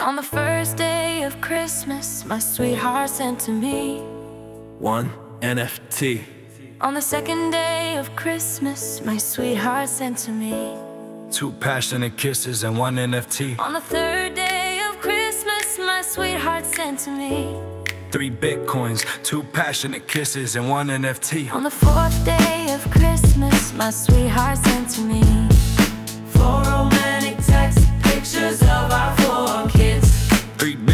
On the first day of Christmas, my sweetheart sent to me 1 NFT. On the second day of Christmas, my sweetheart sent to me 2 passionate kisses and 1 NFT. On the third day of Christmas, my sweetheart sent to me 3 Bitcoins, 2 passionate kisses and 1 NFT. On the fourth day of Christmas, my sweetheart sent to me